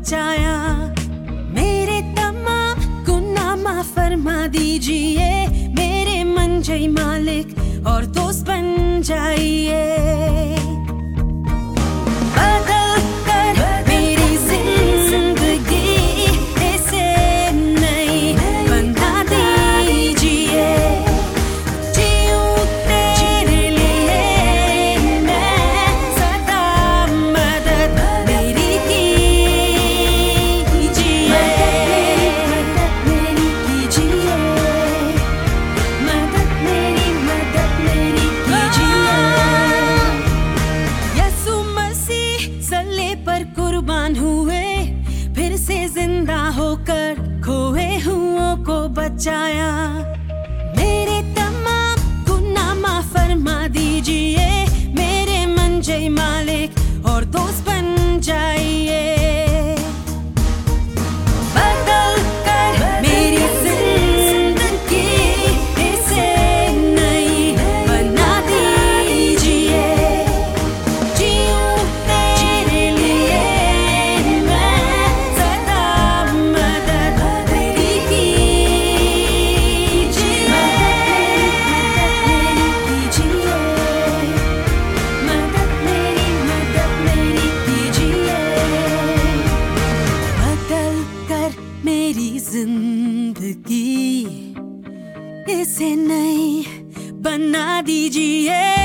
बचाया। मेरे तमाम गुनाह माफ फरमा दीजिए, मेरे मंजई मालिक और दोस्त बन जाइए। कुर्बान हुए, फिर से जिंदा होकर खोए हुओं को बचाया। मेरे तमाम गुनाह माफ फरमा दीजिए, मेरे मंजई मालिक और दोस्त बन जाइए। बदल कर मेरी जिंदगी इसे नई बना दीजिए। मेरी जिंदगी इसे नई बना दीजिए।